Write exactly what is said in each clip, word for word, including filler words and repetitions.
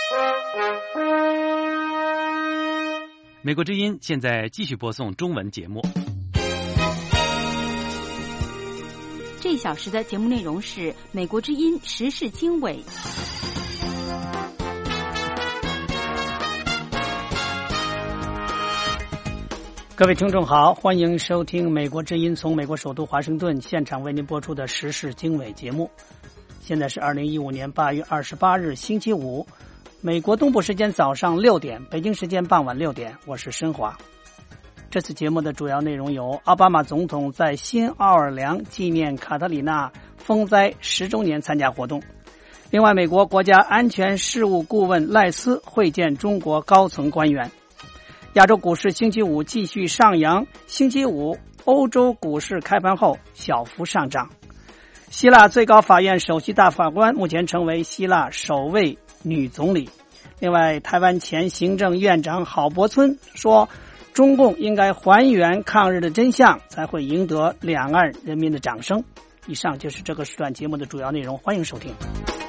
美国之音现在继续播送中文节目。 这一小时的节目内容是美国之音时事经纬。 各位听众好，欢迎收听美国之音从美国首都华盛顿现场为您播出的时事经纬节目。现在是二零一五年八月二十八日星期五，美国东部时间早上六点，北京时间傍晚六点，我是申华。这次节目的主要内容有：奥巴马总统在新奥尔良纪念卡特里娜风灾十周年参加活动；另外，美国国家安全事务顾问赖斯会见中国高层官员。亚洲股市星期五继续上扬，星期五欧洲股市开盘后小幅上涨。希腊最高法院首席大法官目前成为希腊首位女总理。另外，台湾前行政院长郝柏村说，中共应该还原抗日的真相，才会赢得两岸人民的掌声。以上就是这个时段节目的主要内容，欢迎收听。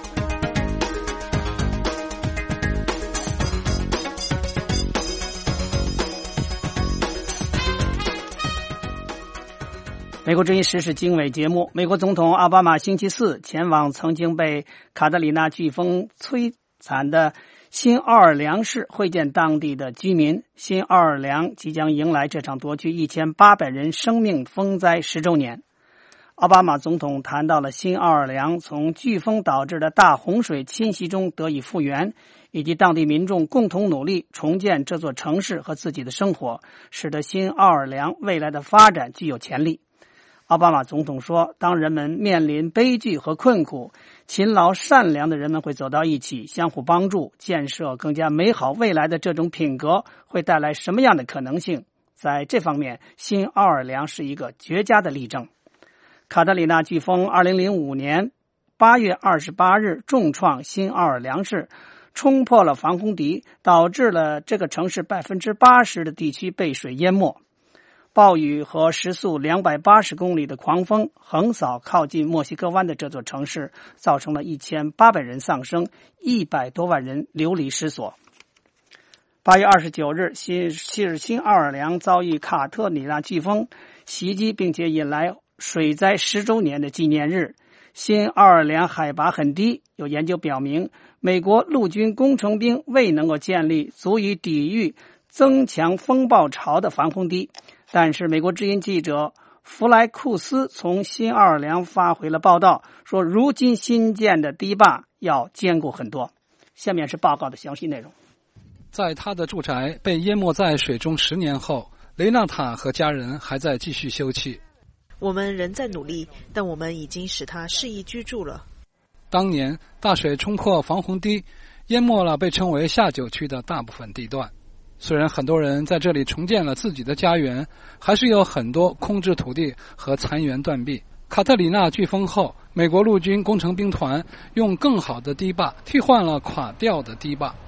美国之音时事经纬节目，美国总统奥巴马星期四前往曾经被卡特里娜飓风摧残的新奥尔良市会见当地的居民。新奥尔良即将迎来这场夺去一千八百人生命风灾十周年。奥巴马总统谈到了新奥尔良从飓风导致的大洪水侵袭中得以复原，以及当地民众共同努力重建这座城市和自己的生活，使得新奥尔良未来的发展具有潜力。奥巴马总统说，当人们面临悲剧和困苦，勤劳善良的人们会走到一起，相互帮助，建设更加美好未来的这种品格会带来什么样的可能性？在这方面，新奥尔良是一个绝佳的例证。卡特里娜飓风二零零五年八月二十八日重创新奥尔良市，冲破了防空堤，导致了这个城市 百分之八十 的地区被水淹没。暴雨和时速两百八十公里的狂风横扫靠近墨西哥湾的这座城市，造成了一千八百人丧生，一百多万人流离失所。八月二十九日，西是新奥尔良遭遇卡特里娜飓风袭击，并且引来水灾十周年的纪念日。新奥尔良海拔很低，有研究表明，美国陆军工程兵未能够建立足以抵御增强风暴潮的防空堤。但是美国之音记者弗莱库斯从新奥尔良发回了报道，说如今新建的堤坝要坚固很多。下面是报告的详细内容。 在他的住宅被淹没在水中十年后，雷纳塔和家人还在继续休憩。 我们仍在努力，但我们已经使它适宜居住了。 当年大水冲破防洪堤，淹没了被称为下九区的大部分地段。虽然很多人在这里重建了自己的家园，还是有很多空置土地和残垣断壁。卡特里娜飓风后，美国陆军工程兵团用更好的堤坝替换了垮掉的堤坝。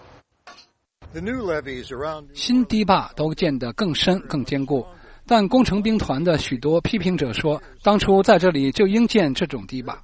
新堤坝都建得更深更坚固，但工程兵团的许多批评者说，当初在这里就应建这种堤坝。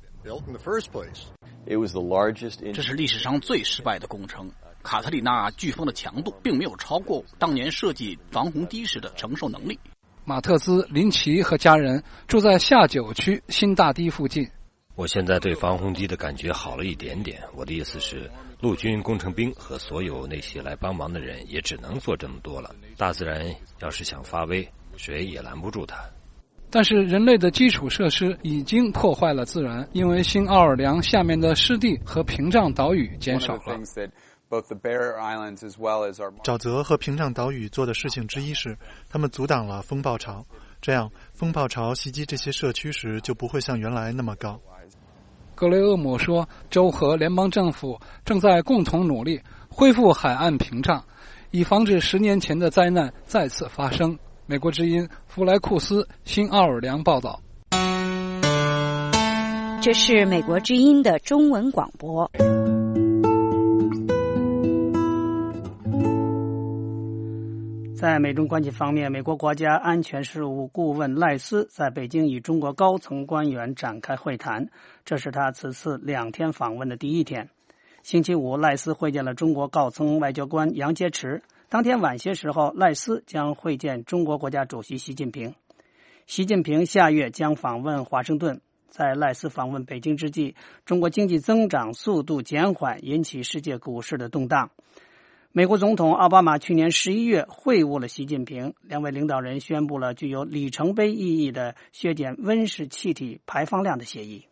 这是历史上最失败的工程。卡特里娜飓风的强度并没有超过当年设计防洪堤时的承受能力。 马特兹·林奇和家人住在下九区新大堤附近。 我现在对防洪堤的感觉好了一点点。我的意思是，陆军工程兵和所有那些来帮忙的人也只能做这么多了。大自然要是想发威，谁也拦不住它。 但是人类的基础设施已经破坏了自然，因为新奥尔良下面的湿地和屏障岛屿减少了。 沼泽和屏障岛屿做的事情之一是，他们阻挡了风暴潮，这样风暴潮袭击这些社区时就不会像原来那么高。 格雷厄姆说，州和联邦政府正在共同努力恢复海岸屏障，以防止十年前的灾难再次发生。美国之音弗莱库斯新奥尔良报道。 这是美国之音的中文广播。 在美中关系方面，美国国家安全事务顾问赖斯在北京与中国高层官员展开会谈，这是他此次两天访问的第一天。 星期五，赖斯会见了中国高层外交官杨洁篪。当天晚些时候，赖斯将会见中国国家主席习近平。习近平下月将访问华盛顿。在赖斯访问北京之际，中国经济增长速度减缓，引起世界股市的动荡。美国总统奥巴马去年十一月会晤了习近平，两位领导人宣布了具有里程碑意义的削减温室气体排放量的协议。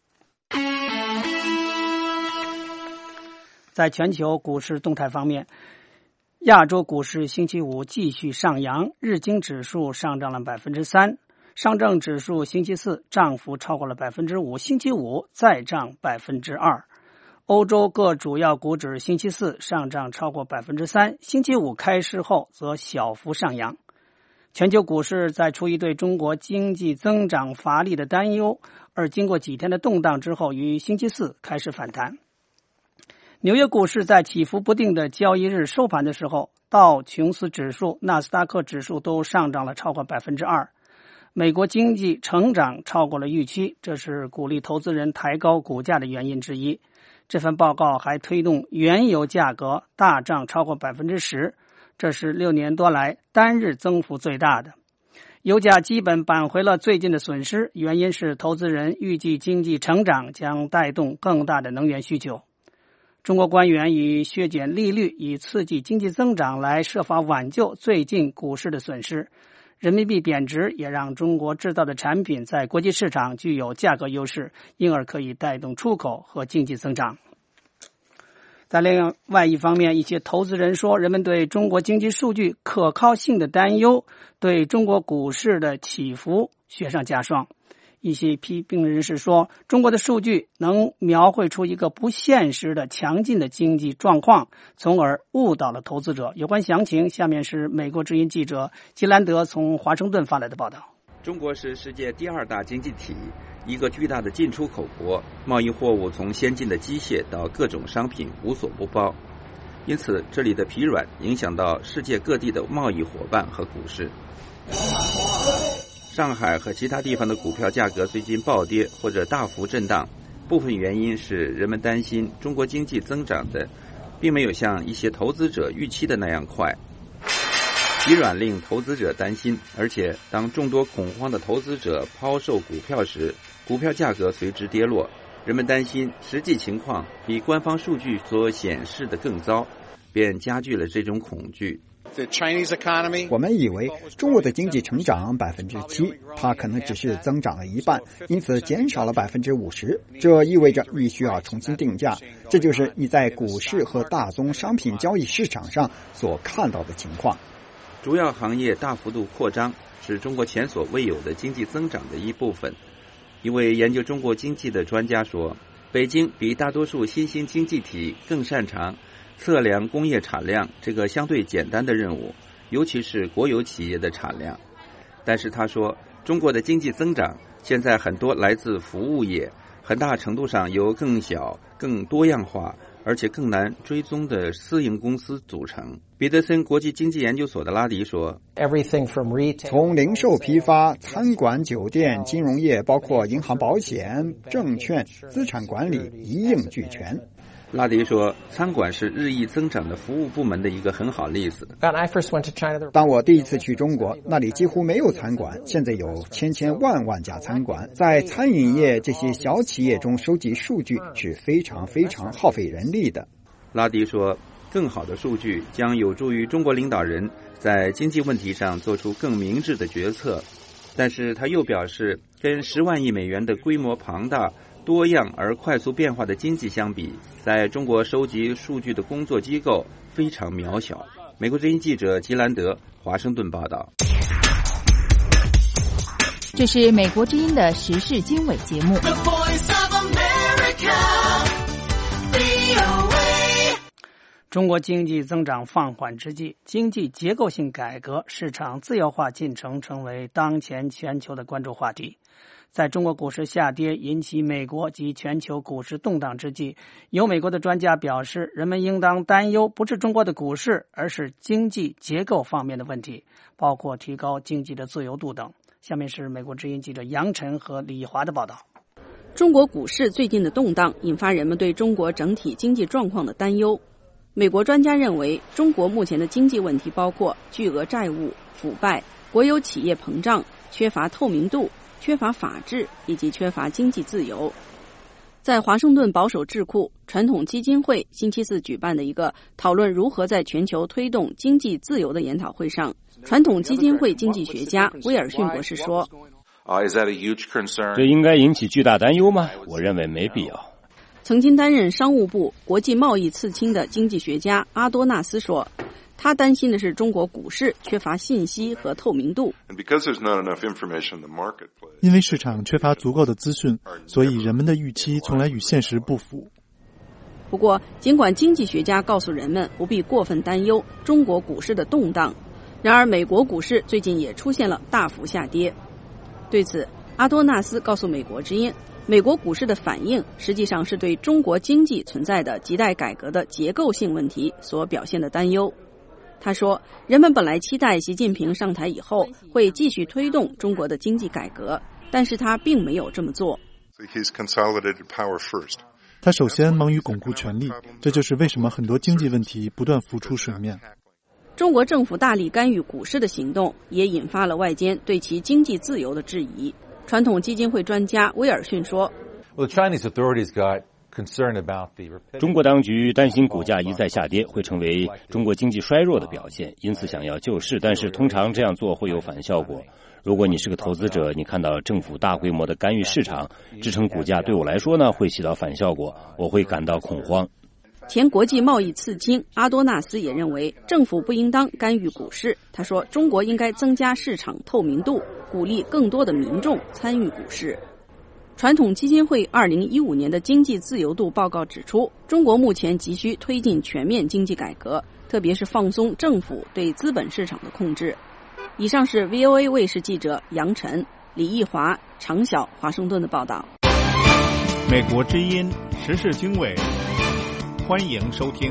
在全球股市动态方面，亚洲股市星期五继续上扬，日经指数上涨了百分之三。上证指数星期四涨幅超过了百分之五，星期五再涨百分之二。欧洲各主要股指星期四上涨超过百分之三，星期五开市后则小幅上扬。全球股市在出于对中国经济增长乏力的担忧，而经过几天的动荡之后，于星期四开始反弹。纽约股市在起伏不定的交易日收盘的时候，道琼斯指数、纳斯达克指数都上涨了超过百分之二。美国经济成长超过了预期，这是鼓励投资人抬高股价的原因之一。这份报告还推动原油价格大涨超过百分之十，这是六年多来单日增幅最大的。油价基本扳回了最近的损失，原因是投资人预计经济成长将带动更大的能源需求。中国官员以削减利率以刺激经济增长来设法挽救最近股市的损失。人民币贬值也让中国制造的产品在国际市场具有价格优势，因而可以带动出口和经济增长。在另外一方面，一些投资人说，人们对中国经济数据可靠性的担忧对中国股市的起伏雪上加霜。一些批评人士说，中国的数据能描绘出一个不现实的强劲的经济状况，从而误导了投资者。有关详情，下面是美国之音记者吉兰德从华盛顿发来的报道。 中国是世界第二大经济体，一个巨大的进出口国，贸易货物从先进的机械到各种商品无所不包，因此这里的疲软影响到世界各地的贸易伙伴和股市。上海和其他地方的股票价格最近暴跌或者大幅震荡，部分原因是人们担心中国经济增长的并没有像一些投资者预期的那样快。疲软令投资者担心，而且当众多恐慌的投资者抛售股票时，股票价格随之跌落。人们担心实际情况比官方数据所显示的更糟，便加剧了这种恐惧。 我们以为中国的经济成长百分之七，它可能只是增长了一半，因此减少了百分之五十。这意味着你需要重新定价，这就是你在股市和大宗商品交易市场上所看到的情况。 主要行业大幅度扩张是中国前所未有的经济增长的一部分。一位研究中国经济的专家说，北京比大多数新兴经济体更擅长测量工业产量这个相对简单的任务，尤其是国有企业的产量。但是他说，中国的经济增长现在很多来自服务业，很大程度上由更小、更多样化而且更难追踪的私营公司组成。彼得森国际经济研究所的拉迪说， 从零售批发、餐馆、酒店、金融业，包括银行、保险、证券、资产管理，一应俱全。 拉迪说，餐馆是日益增长的服务部门的一个很好例子。 当我第一次去中国，那里几乎没有餐馆，现在有千千万万家餐馆。在餐饮业这些小企业中收集数据是非常非常耗费人力的。 拉迪说，更好的数据将有助于中国领导人在经济问题上做出更明智的决策。但是他又表示，跟十万亿美元的规模庞大、多样而快速变化的经济相比，在中国收集数据的工作机构非常渺小。美国之音记者吉兰德，华盛顿报道。 这是美国之音的时事经纬节目。 中国经济增长放缓之际，经济结构性改革、市场自由化进程成为当前全球的关注话题。在中国股市下跌引起美国及全球股市动荡之际，有美国的专家表示，人们应当担忧不是中国的股市，而是经济结构方面的问题，包括提高经济的自由度等。下面是美国之音记者杨晨和李华的报道。 中国股市最近的动荡引发人们对中国整体经济状况的担忧。美国专家认为，中国目前的经济问题包括巨额债务、腐败、国有企业膨胀、缺乏透明度、缺乏法治以及缺乏经济自由。在华盛顿保守智库传统基金会星期四举办的一个讨论如何在全球推动经济自由的研讨会上，传统基金会经济学家威尔逊博士说， 这应该引起巨大担忧吗？我认为没必要。 曾经担任商务部国际贸易次卿的经济学家阿多纳斯说，他担心的是中国股市缺乏信息和透明度。 因为市场缺乏足够的资讯，所以人们的预期从来与现实不符。 不过，尽管经济学家告诉人们不必过分担忧中国股市的动荡，然而美国股市最近也出现了大幅下跌。对此，阿多纳斯告诉美国之音，美国股市的反应实际上是对中国经济存在的亟待改革的结构性问题所表现的担忧。他说，人们本来期待习近平上台以后会继续推动中国的经济改革，但是他并没有这么做。 他首先忙于巩固权力，这就是为什么很多经济问题不断浮出水面。 中国政府大力干预股市的行动也引发了外间对其经济自由的质疑。传统基金会专家威尔逊说， 中国当局担心股价一再下跌会成为中国经济衰弱的表现，因此想要救市，但是通常这样做会有反效果。如果你是个投资者，你看到政府大规模的干预市场支撑股价，对我来说呢会起到反效果，我会感到恐慌。 前国际贸易次卿阿多纳斯也认为，政府不应当干预股市。他说，中国应该增加市场透明度，鼓励更多的民众参与股市。传统基金会二零一五年的经济自由度报告指出，中国目前急需推进全面经济改革，特别是放松政府对资本市场的控制。以上是 V O A 卫视记者杨晨、李义华、常晓华盛顿的报道。 美国之音时事经纬，欢迎收听。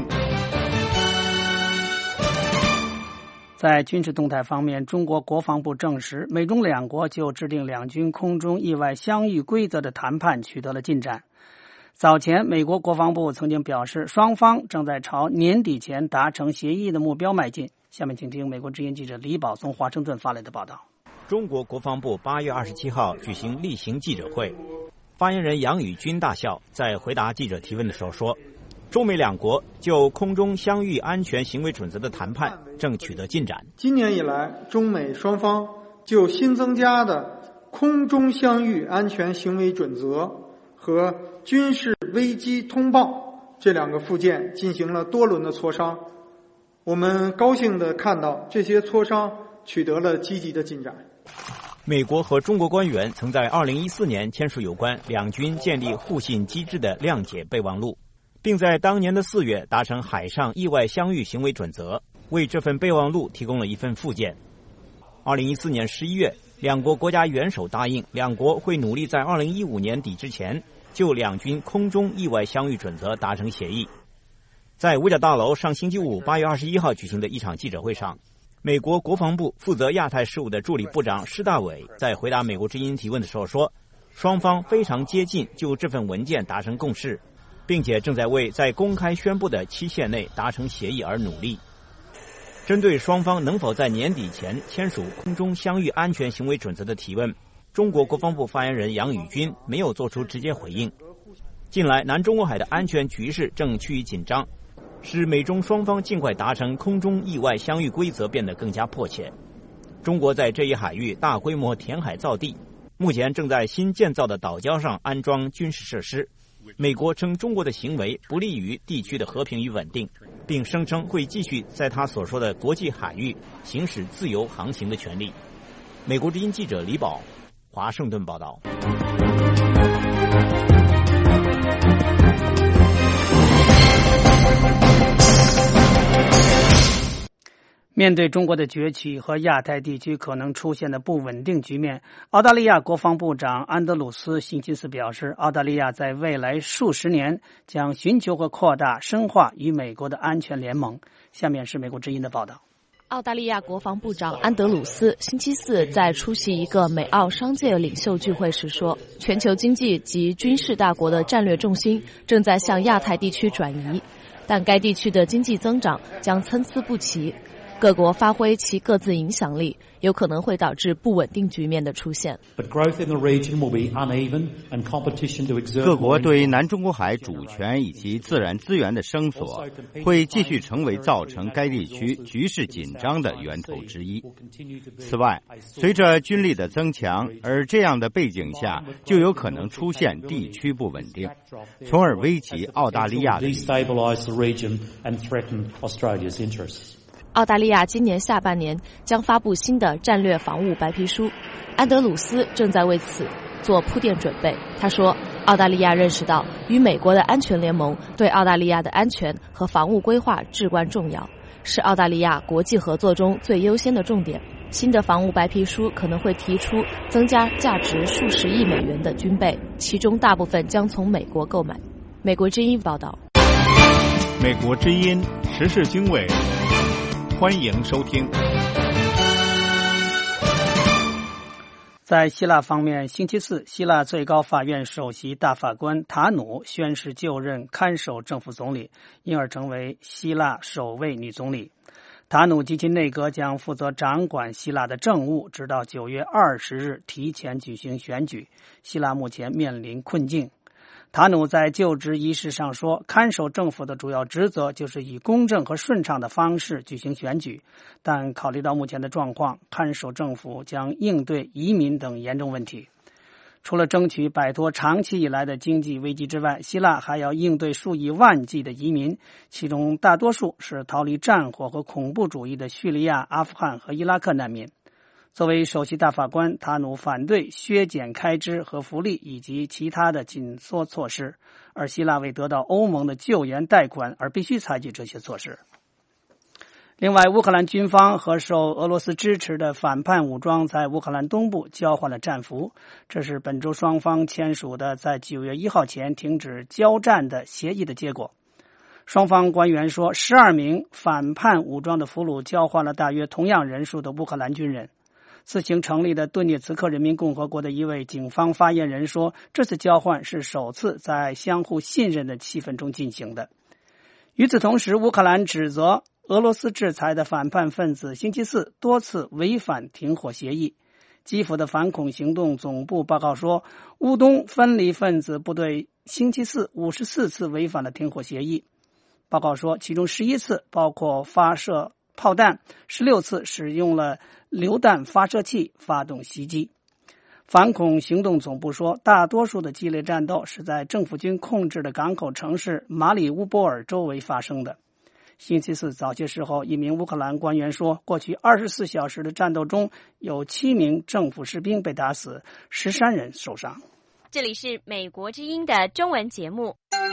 在军事动态方面，中国国防部证实，美中两国就制定两军空中意外相遇规则的谈判取得了进展。早前，美国国防部曾经表示，双方正在朝年底前达成协议的目标迈进。下面请听美国之音记者李宝从华盛顿发来的报道。 中国国防部八月二十七号举行例行记者会，发言人杨宇军大校在回答记者提问的时候说，中美两国就空中相遇安全行为准则的谈判正取得进展。 今年以来，中美双方就新增加的空中相遇安全行为准则和军事危机通报这两个附件进行了多轮的磋商。我们高兴地看到这些磋商取得了积极的进展。 美国和中国官员曾在二零一四年签署有关两军建立互信机制的谅解备忘录，并在当年的四月达成海上意外相遇行为准则，为这份备忘录提供了一份附件。二零一四年十一月，两国国家元首答应，两国会努力在二零一五年底之前就两军空中意外相遇准则达成协议。在五角大楼上星期五八月二十一号举行的一场记者会上，美国国防部负责亚太事务的助理部长施大伟在回答美国之音提问的时候说，双方非常接近就这份文件达成共识，并且正在为在公开宣布的期限内达成协议而努力。针对双方能否在年底前签署空中相遇安全行为准则的提问，中国国防部发言人杨宇军没有做出直接回应。近来南中国海的安全局势正趋于紧张，使美中双方尽快达成空中意外相遇规则变得更加迫切。中国在这一海域大规模填海造地，目前正在新建造的岛礁上安装军事设施。美国称中国的行为不利于地区的和平与稳定，并声称会继续在他所说的国际海域行使自由航行的权利。美国之音记者李宝，华盛顿报道。 面对中国的崛起和亚太地区可能出现的不稳定局面，澳大利亚国防部长安德鲁斯星期四表示，澳大利亚在未来数十年将寻求和扩大深化与美国的安全联盟。下面是美国之音的报道。 澳大利亚国防部长安德鲁斯星期四在出席一个美澳商界领袖聚会时说，全球经济及军事大国的战略重心正在向亚太地区转移，但该地区的经济增长将参差不齐，各国发挥其各自影响力，有可能会导致不稳定局面的出现。 各国对南中国海主权以及自然资源的声索会继续成为造成该地区局势紧张的源头之一。此外，随着军力的增强，而这样的背景下就有可能出现地区不稳定，从而危及澳大利亚的利益。 澳大利亚今年下半年将发布新的战略防务白皮书，安德鲁斯正在为此做铺垫准备。他说，澳大利亚认识到与美国的安全联盟对澳大利亚的安全和防务规划至关重要，是澳大利亚国际合作中最优先的重点。新的防务白皮书可能会提出增加价值数十亿美元的军备，其中大部分将从美国购买。美国之音报道。 美国之音时事经纬，欢迎收听。 在希腊方面，星期四，希腊最高法院首席大法官塔努宣誓就任看守政府总理，因而成为希腊首位女总理。塔努及其内阁将负责掌管希腊的政务，直到九月二十日提前举行选举。希腊目前面临困境。塔努在就职仪式上说，看守政府的主要职责就是以公正和顺畅的方式举行选举，但考虑到目前的状况，看守政府将应对移民等严重问题。除了争取摆脱长期以来的经济危机之外，希腊还要应对数以万计的移民，其中大多数是逃离战火和恐怖主义的叙利亚、阿富汗和伊拉克难民。作为首席大法官，塔努反对削减开支和福利以及其他的紧缩措施，而希腊为得到欧盟的救援贷款而必须采取这些措施。另外，乌克兰军方和受俄罗斯支持的反叛武装在乌克兰东部交换了战俘，这是本周双方签署的在九月一号前停止交战的协议的结果。双方官员说，十二名反叛武装的俘虏交换了大约同样人数的乌克兰军人。自行成立的顿涅茨克人民共和国的一位警方发言人说，这次交换是首次在相互信任的气氛中进行的。与此同时，乌克兰指责俄罗斯制裁的反叛分子星期四多次违反停火协议。基辅的反恐行动总部报告说，乌东分离分子部队星期四五十四次违反了停火协议。报告说，其中十一次包括发射炮弹，十六次使用了榴弹发射器发动袭击。反恐行动总部说，大多数的激烈战斗是在政府军控制的港口城市马里乌波尔周围发生的。星期四早些时候，一名乌克兰官员说，过去二十四小时的战斗中有七名政府士兵被打死，十三人受伤。 这里是美国之音的中文节目。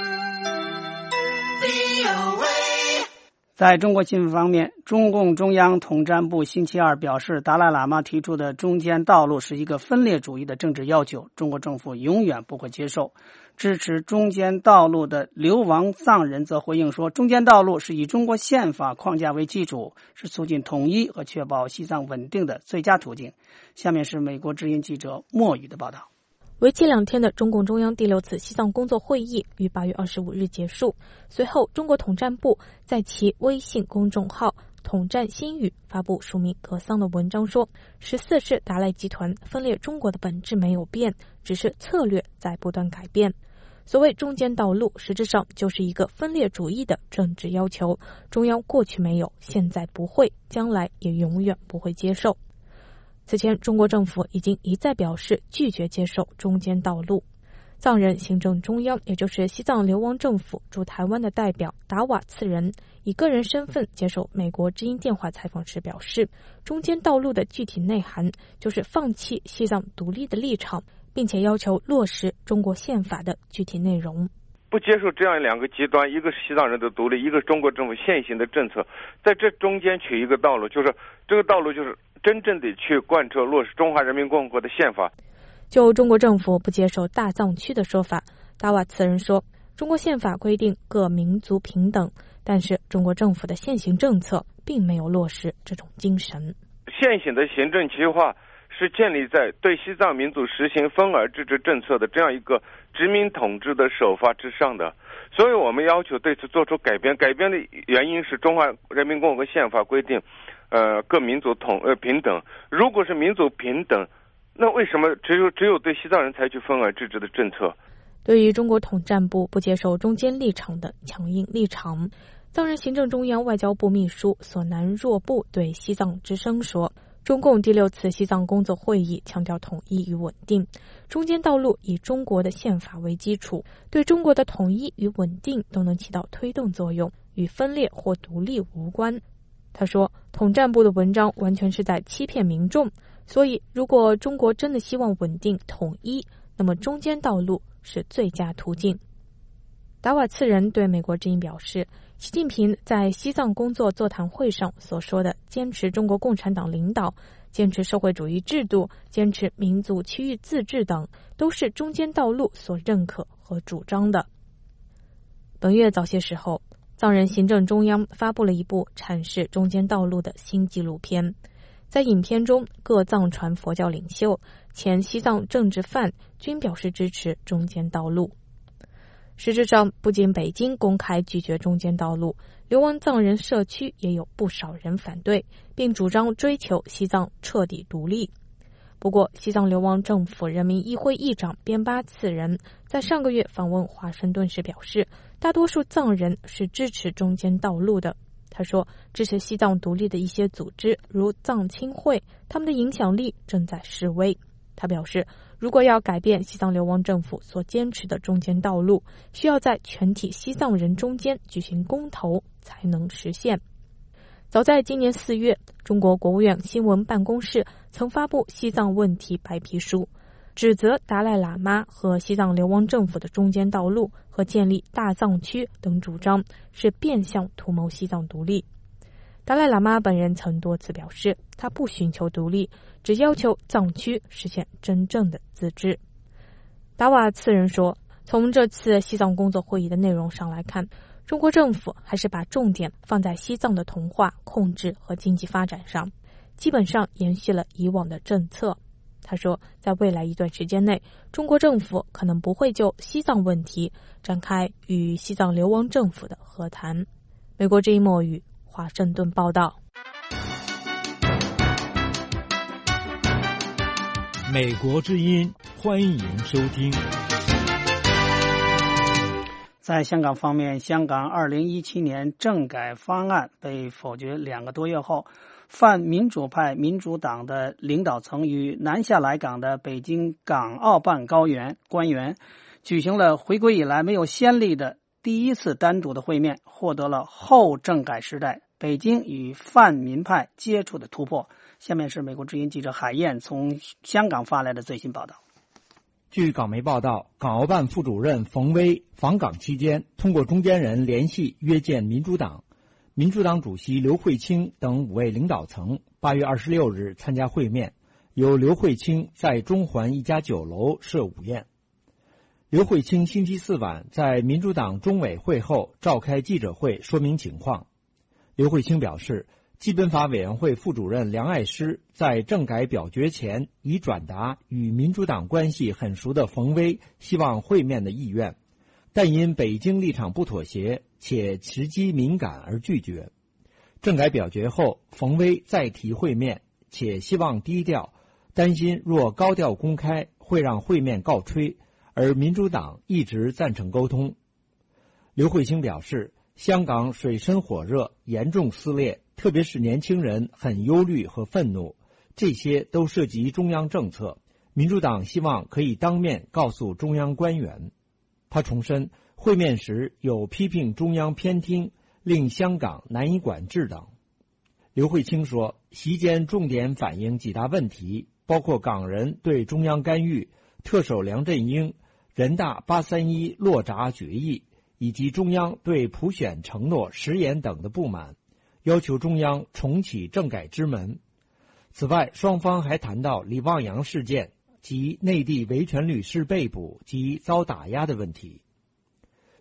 在中国新闻方面，中共中央统战部星期二表示，达赖喇嘛提出的中间道路是一个分裂主义的政治要求，中国政府永远不会接受。支持中间道路的流亡藏人则回应说，中间道路是以中国宪法框架为基础，是促进统一和确保西藏稳定的最佳途径。下面是美国之音记者莫宇的报道。 为期两天的中共中央第六次西藏工作会议于八月二十五日结束。随后，中国统战部在其微信公众号统战新语发布署名格桑的文章说，十四世达赖集团分裂中国的本质没有变，只是策略在不断改变。所谓中间道路，实质上就是一个分裂主义的政治要求，中央过去没有，现在不会，将来也永远不会接受。此前，中国政府已经一再表示拒绝接受中间道路。藏人行政中央，也就是西藏流亡政府驻台湾的代表达瓦次仁，以个人身份接受美国之音电话采访时表示，中间道路的具体内涵就是放弃西藏独立的立场，并且要求落实中国宪法的具体内容。 不接受这样两个极端，一个是西藏人的独立，一个是中国政府现行的政策，在这中间取一个道路，就是这个道路就是真正的去贯彻落实中华人民共和国的宪法。 就中国政府不接受大藏区的说法，达瓦次仁说， 中国宪法规定各民族平等，但是中国政府的现行政策并没有落实这种精神。 现行的行政计划是建立在对西藏民族实行分而治之政策的这样一个殖民统治的手法之上的，所以我们要求对此做出改变。改变的原因是中华人民共和国宪法规定，呃，各民族统呃平等。如果是民族平等，那为什么只有只有对西藏人采取分而治之的政策？ 对于中国统战部不接受中间立场的强硬立场，藏人行政中央外交部秘书索南若布对西藏之声说，中共第六次西藏工作会议强调统一与稳定，中间道路以中国的宪法为基础，对中国的统一与稳定都能起到推动作用，与分裂或独立无关。他说，统战部的文章完全是在欺骗民众，所以如果中国真的希望稳定统一，那么中间道路是最佳途径。达瓦次仁对美国之音表示，习近平在西藏工作座谈会上所说的坚持中国共产党领导、坚持社会主义制度、坚持民族区域自治等，都是中间道路所认可和主张的。本月早些时候，藏人行政中央发布了一部阐释中间道路的新纪录片。在影片中，各藏传佛教领袖、前西藏政治犯均表示支持中间道路。实质上，不仅北京公开拒绝中间道路，流亡藏人社区也有不少人反对，并主张追求西藏彻底独立。不过，西藏流亡政府人民议会议长边巴次仁在上个月访问华盛顿时表示，大多数藏人是支持中间道路的。他说，支持西藏独立的一些组织如藏青会，他们的影响力正在式微。他表示，如果要改变西藏流亡政府所坚持的中间道路，需要在全体西藏人中间举行公投才能实现。早在今年四月，中国国务院新闻办公室曾发布西藏问题白皮书，指责达赖喇嘛和西藏流亡政府的中间道路和建立大藏区等主张是变相图谋西藏独立。达赖喇嘛本人曾多次表示，他不寻求独立，只要求藏区实现真正的自治。达瓦次仁说，从这次西藏工作会议的内容上来看，中国政府还是把重点放在西藏的同化、控制和经济发展上，基本上延续了以往的政策。他说，在未来一段时间内，中国政府可能不会就西藏问题展开与西藏流亡政府的和谈。美国之音墨语华盛顿报道。 美国之音，欢迎收听。 在香港方面，香港二零一七年政改方案被否决两个多月后，泛民主派民主党的领导层与南下来港的北京港澳办高员官员举行了回归以来没有先例的第一次单独的会面，获得了后政改时代北京与泛民派接触的突破。下面是美国之音记者海燕从香港发来的最新报道。 据港媒报道，港澳办副主任冯威访港期间，通过中间人联系约见民主党、民主党主席刘慧卿等五位领导层，八月二十六日参加会面，由刘慧卿在中环一家酒楼设午宴。刘慧卿星期四晚在民主党中委会后召开记者会说明情况。刘慧卿表示，基本法委员会副主任梁爱诗在政改表决前已转达与民主党关系很熟的冯威希望会面的意愿，但因北京立场不妥协且时机敏感而拒绝。政改表决后，冯威再提会面，且希望低调，担心若高调公开会让会面告吹，而民主党一直赞成沟通。刘慧卿表示，香港水深火热，严重撕裂，特别是年轻人很忧虑和愤怒，这些都涉及中央政策，民主党希望可以当面告诉中央官员。他重申，会面时有批评中央偏听，令香港难以管制等。刘慧卿说，席间重点反映几大问题，包括港人对中央干预、特首梁振英、人大八三一落闸决议，以及中央对普选承诺食言等的不满，要求中央重启政改之门。此外，双方还谈到李旺阳事件及内地维权律师被捕及遭打压的问题。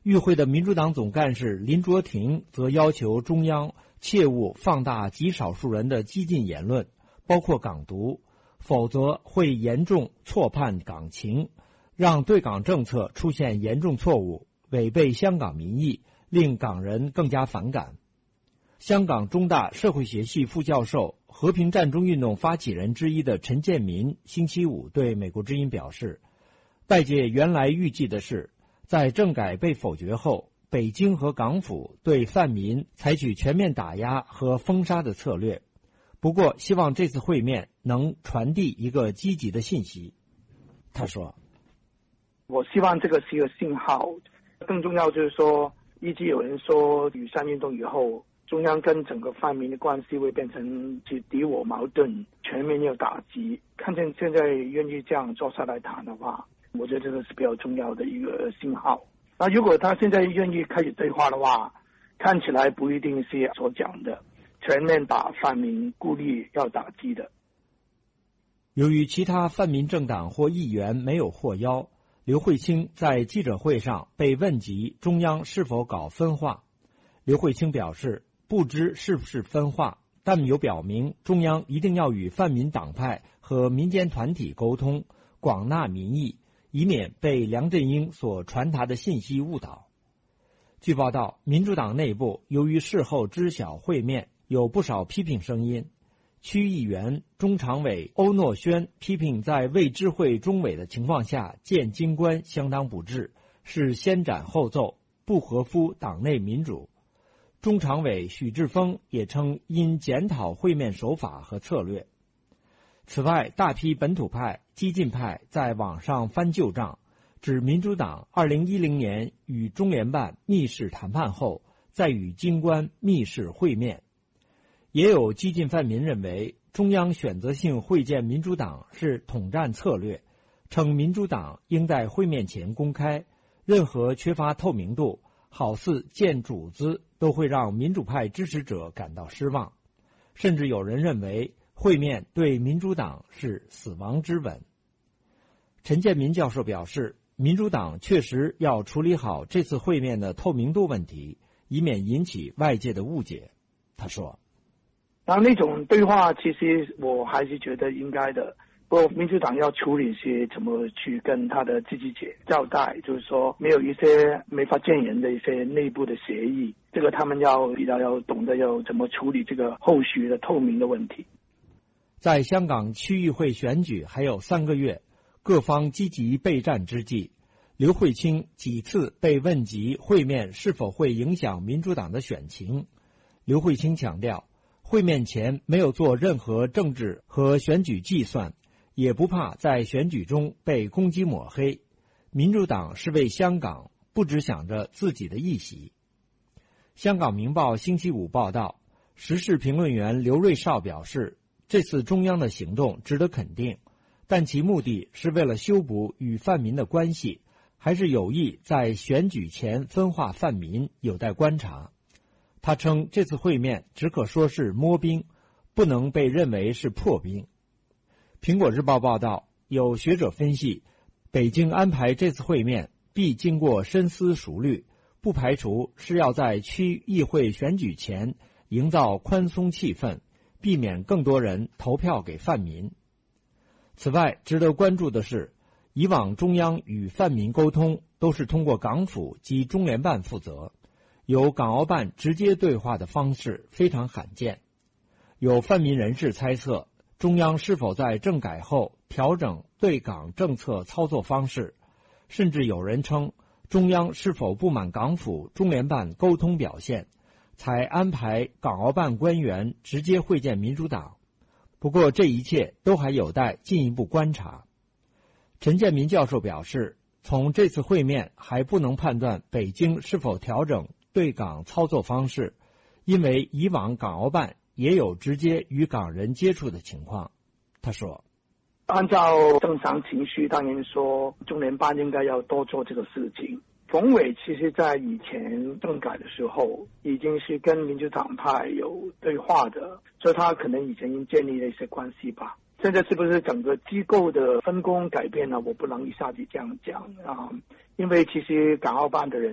与会的民主党总干事林卓廷则要求中央切勿放大极少数人的激进言论，包括港独，否则会严重错判港情，让对港政策出现严重错误，违背香港民意，令港人更加反感。香港中大社会学系副教授、和平战争运动发起人之一的陈建民星期五对美国之音表示，外界原来预计的是，在政改被否决后，北京和港府对泛民采取全面打压和封杀的策略。不过，希望这次会面能传递一个积极的信息。他说：“ 我希望这个是一个信号，更重要就是说，一直有人说雨伞运动以后，中央跟整个泛民的关系会变成去敌我矛盾，全面要打击。看见现在愿意这样坐下来谈的话，我觉得这个是比较重要的一个信号。那如果他现在愿意开始对话的话，看起来不一定是所讲的全面打泛民故意要打击的。” 由于其他泛民政党或议员没有获邀，刘慧卿在记者会上被问及中央是否搞分化。刘慧卿表示，不知是不是分化，但有表明中央一定要与泛民党派和民间团体沟通，广纳民意，以免被梁振英所传达的信息误导。据报道，民主党内部由于事后知晓会面，有不少批评声音。区议员、中常委欧诺轩批评在未知会中委的情况下见京官相当不智，是先斩后奏，不合乎党内民主。中常委许志峰也称应检讨会面手法和策略。此外，大批本土派、激进派在网上翻旧账，指民主党二零一零年与中联办密室谈判后，再与京官密室会面。也有激进泛民认为，中央选择性会见民主党是统战策略，称民主党应在会面前公开，任何缺乏透明度，好似见主子，都会让民主派支持者感到失望。甚至有人认为，会面对民主党是死亡之吻。陈建民教授表示，民主党确实要处理好这次会面的透明度问题，以免引起外界的误解。他说， 然后那种对话其实我还是觉得应该的，不过民主党要处理些怎么去跟他的自己姐交代，就是说没有一些没法见人的一些内部的协议，这个他们要比较要懂得要怎么处理这个后续的透明的问题。 在香港区议会选举还有三个月，各方积极备战之际，刘慧卿几次被问及会面是否会影响民主党的选情。刘慧卿强调，会面前没有做任何政治和选举计算，也不怕在选举中被攻击抹黑。民主党是为香港，不只想着自己的一席。香港明报星期五报道，时事评论员刘瑞绍表示，这次中央的行动值得肯定，但其目的是为了修补与泛民的关系，还是有意在选举前分化泛民，有待观察。他称这次会面只可说是摸冰，不能被认为是破冰。苹果日报报道，有学者分析，北京安排这次会面必经过深思熟虑，不排除是要在区议会选举前营造宽松气氛，避免更多人投票给泛民。此外，值得关注的是，以往中央与泛民沟通都是通过港府及中联办负责，由港澳办直接对话的方式非常罕见。有泛民人士猜测，中央是否在政改后调整对港政策操作方式，甚至有人称中央是否不满港府中联办沟通表现，才安排港澳办官员直接会见民主党。不过这一切都还有待进一步观察。陈建民教授表示，从这次会面还不能判断北京是否调整对港操作方式，因为以往港澳办也有直接与港人接触的情况。他说， 按照正常情绪，当然说中联办应该要多做这个事情。冯伟其实在以前政改的时候已经是跟民主党派有对话的，所以他可能以前已经建立了一些关系吧。现在是不是整个机构的分工改变了，我不能一下子这样讲啊，因为其实港澳办的人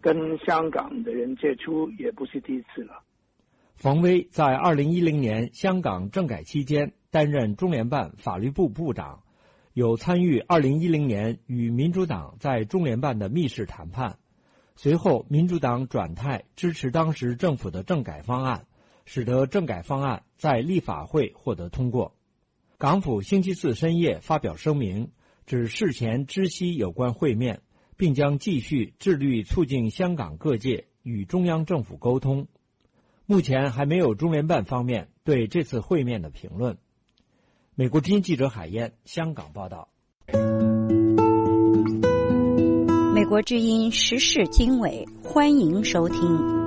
跟香港的人接触也不是第一次了。 冯威在二零一零年香港政改期间担任中联办法律部部长，有参与二零一零年与民主党在中联办的密室谈判。随后，民主党转态支持当时政府的政改方案，使得政改方案在立法会获得通过。港府星期四深夜发表声明，指事前知悉有关会面，并将继续致力促进香港各界与中央政府沟通。目前还没有中联办方面对这次会面的评论。美国之音记者海燕香港报道。 美国之音时事经纬，欢迎收听。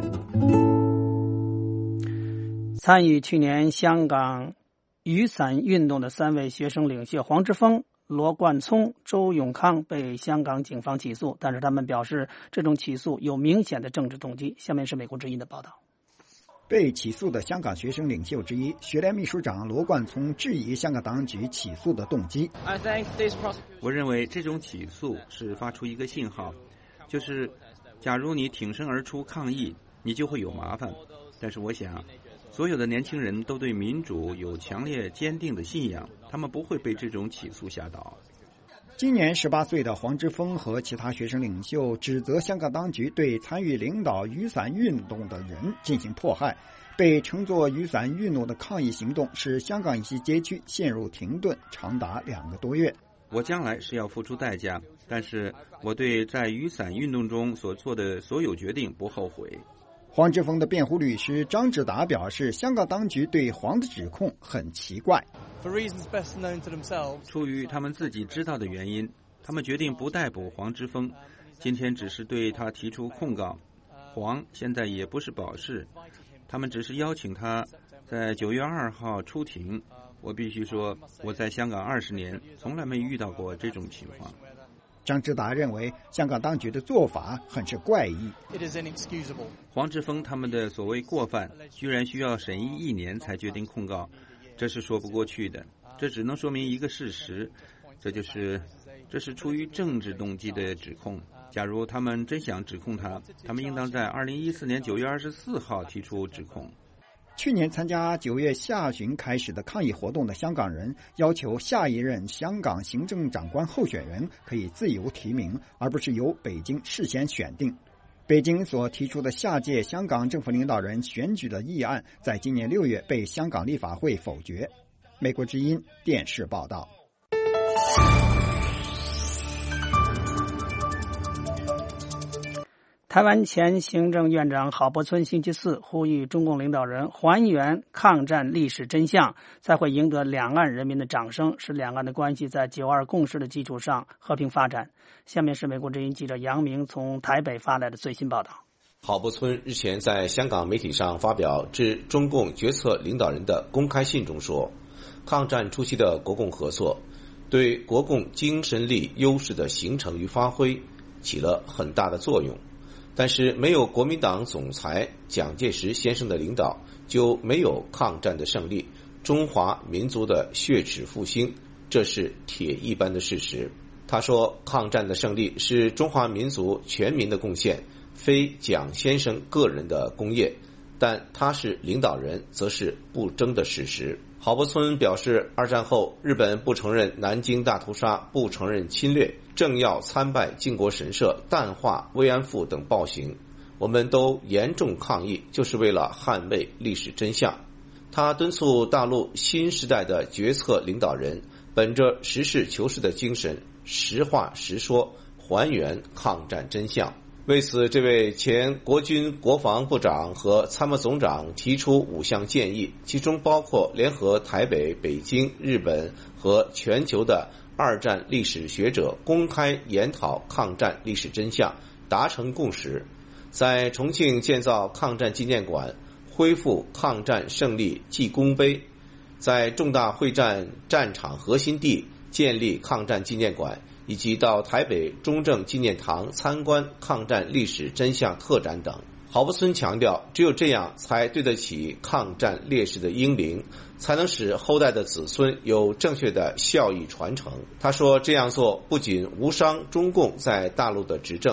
参与去年香港雨伞运动的三位学生领袖黄之锋、罗冠聪、周永康被香港警方起诉，但是他们表示这种起诉有明显的政治动机。下面是美国之音的报道。 被起诉的香港学生领袖之一学联秘书长罗冠聪质疑香港当局起诉的动机。 我认为这种起诉是发出一个信号，就是假如你挺身而出抗议，你就会有麻烦。但是我想所有的年轻人都对民主有强烈坚定的信仰，他们不会被这种起诉吓倒。 今年十八岁的黄之锋和其他学生领袖指责香港当局对参与领导雨伞运动的人进行迫害，被称作雨伞运动的抗议行动使香港一些街区陷入停顿长达两个多月。 我将来是要付出代价，但是我对在雨伞运动中所做的所有决定不后悔。 黄之锋的辩护律师张志达表示，香港当局对黄的指控很奇怪。 出于他们自己知道的原因，他们决定不逮捕黄之锋，今天只是对他提出控告。黄现在也不是保释，他们只是邀请他在九月二号出庭。我必须说，我在香港二十年，从来没遇到过这种情况。 张志达认为香港当局的做法很是怪异。 黄之锋他们的所谓过犯，居然需要审议一年才决定控告，这是说不过去的。这只能说明一个事实，这就是这是出于政治动机的指控。假如他们真想指控他，他们应当在二零一四年九月二十四号提出指控。 去年参加九月下旬开始的抗议活动的香港人要求下一任香港行政长官候选人可以自由提名，而不是由北京事先选定。北京所提出的下届香港政府领导人选举的议案在今年六月被香港立法会否决。美国之音电视报道。 台湾前行政院长郝柏村星期四呼吁中共领导人还原抗战历史真相，才会赢得两岸人民的掌声，使两岸的关系在九二共识的基础上和平发展。下面是美国之音记者杨明从台北发来的最新报道。 郝柏村日前在香港媒体上发表致中共决策领导人的公开信中说，抗战初期的国共合作对国共精神力优势的形成与发挥起了很大的作用，但是没有国民党总裁蒋介石先生的领导，就没有抗战的胜利，中华民族的血耻复兴，这是铁一般的事实。他说，抗战的胜利是中华民族全民的贡献，非蒋先生个人的功业，但他是领导人，则是不争的事实。郝柏村表示，二战后日本不承认南京大屠杀，不承认侵略，政要参拜靖国神社，淡化慰安妇等暴行，我们都严重抗议，就是为了捍卫历史真相。他敦促大陆新时代的决策领导人本着实事求是的精神，实话实说，还原抗战真相。为此，这位前国军国防部长和参谋总长提出五项建议，其中包括联合台北、北京、日本和全球的二战历史学者公开研讨抗战历史真相，达成共识，在重庆建造抗战纪念馆，恢复抗战胜利记功碑，在重大会战战场核心地建立抗战纪念馆，以及到台北中正纪念堂参观抗战历史真相特展等。郝柏村强调，只有这样才对得起抗战烈士的英灵，才能使后代的子孙有正确的孝义传承。他说，这样做不仅无伤中共在大陆的执政，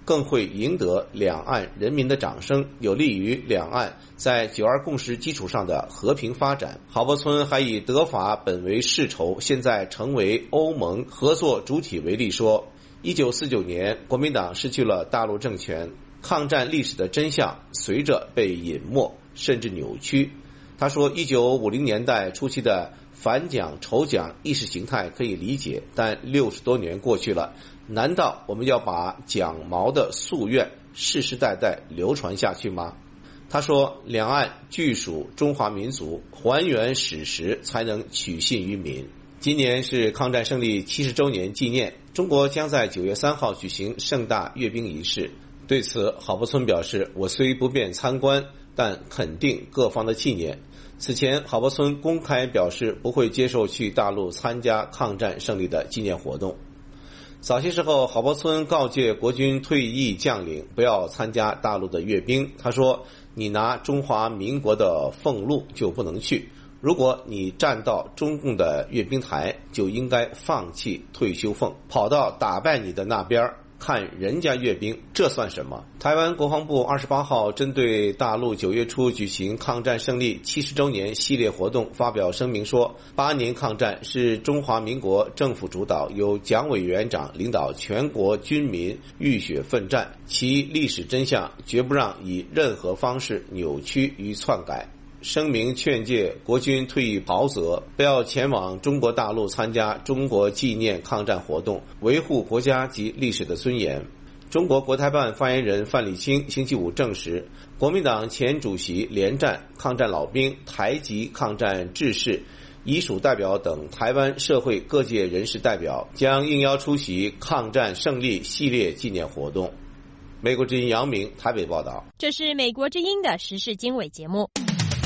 更会赢得两岸人民的掌声，有利于两岸在九二共识基础上的和平发展。郝柏村还以德法本为世仇，现在成为欧盟合作主体为例说，一九四九年国民党失去了大陆政权，抗战历史的真相随着被隐没甚至扭曲。他说一九五零年代初期的反蒋仇蒋意识形态可以理解，但六十多年过去了，难道我们要把蒋毛的夙愿世世代代流传下去吗？他说两岸俱属中华民族，还原史实才能取信于民。今年是抗战胜利七十周年纪念，中国将在九月三号举行盛大阅兵仪式。对此，郝柏村表示，我虽不便参观，但肯定各方的纪念。此前，郝柏村公开表示不会接受去大陆参加抗战胜利的纪念活动。早些时候，郝柏村告诫国军退役将领不要参加大陆的阅兵。他说，你拿中华民国的俸禄就不能去，如果你站到中共的阅兵台，就应该放弃退休俸，跑到打败你的那边看人家阅兵，这算什么？台湾国防部二十八号针对大陆九月初举行抗战胜利七十周年系列活动发表声明说，八年抗战是中华民国政府主导，由蒋委员长领导全国军民浴血奋战，其历史真相绝不让以任何方式扭曲与篡改。声明劝诫国军退役袍泽不要前往中国大陆参加中国纪念抗战活动，维护国家及历史的尊严。中国国台办发言人范礼清星期五证实，国民党前主席连战、抗战老兵、台籍抗战志士、遗属代表等台湾社会各界人士代表将应邀出席抗战胜利系列纪念活动。美国之音杨明台北报道。 这是美国之音的时事经纬节目。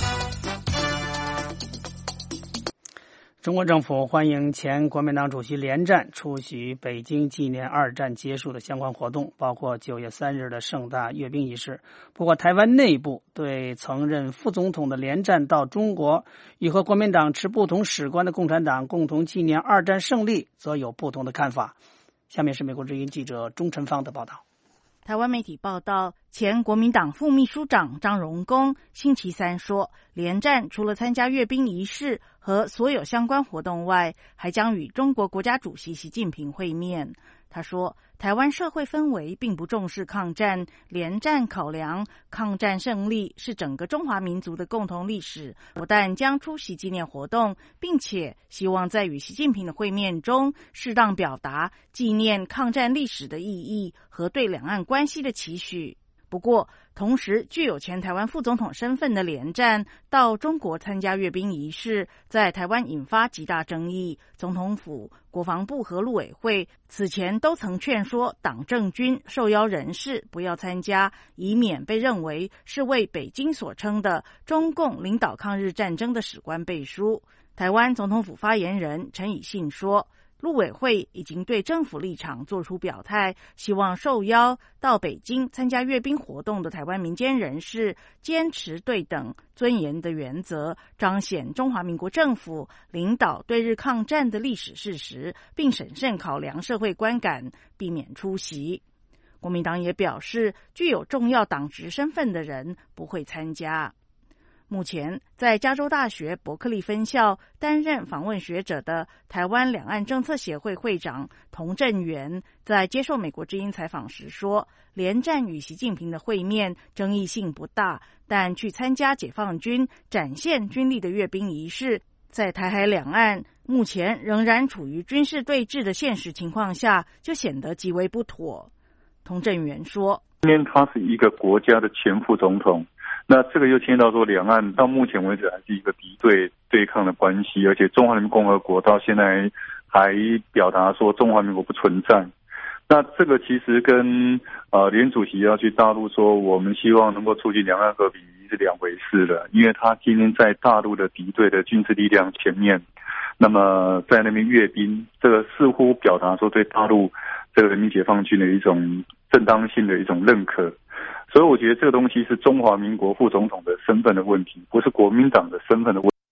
中国政府欢迎前国民党主席连战出席北京纪念二战结束的相关活动，包括九月三日的盛大阅兵仪式。不过，台湾内部对曾任副总统的连战到中国与和国民党持不同史观的共产党共同纪念二战胜利，则有不同的看法。下面是美国之音记者钟晨芳的报道。 台湾媒体报道，前国民党副秘书长张荣恭星期三说，连战除了参加阅兵仪式和所有相关活动外，还将与中国国家主席习近平会面。他说，台湾社会氛围并不重视抗战，连战考量抗战胜利是整个中华民族的共同历史，不但将出席纪念活动，并且希望在与习近平的会面中适当表达纪念抗战历史的意义和对两岸关系的期许。不过，同时具有前台湾副总统身份的连战到中国参加阅兵仪式，在台湾引发极大争议。总统府、国防部和陆委会此前都曾劝说党政军受邀人士不要参加，以免被认为是为北京所称的中共领导抗日战争的史观背书。台湾总统府发言人陈以信说，陆委会已经对政府立场做出表态，希望受邀到北京参加阅兵活动的台湾民间人士坚持对等尊严的原则，彰显中华民国政府领导对日抗战的历史事实，并审慎考量社会观感，避免出席。国民党也表示，具有重要党职身份的人不会参加。目前在加州大学伯克利分校担任访问学者的台湾两岸政策协会会长童振源在接受美国之音采访时说，连战与习近平的会面争议性不大，但去参加解放军展现军力的阅兵仪式，在台海两岸目前仍然处于军事对峙的现实情况下，就显得极为不妥。童振源说， 今天他是一个国家的前副总统，那这个又牵到说，两岸到目前为止还是一个敌对对抗的关系，而且中华人民共和国到现在还表达说中华民国不存在。那这个其实跟呃连主席要去大陆说我们希望能够促进两岸和平是两回事了，因为他今天在大陆的敌对的军事力量前面，那么在那边阅兵，这个似乎表达说对大陆这个人民解放军的一种正当性的一种认可。所以我觉得这个东西是中华民国副总统的身份的问题，不是国民党的身份的问题。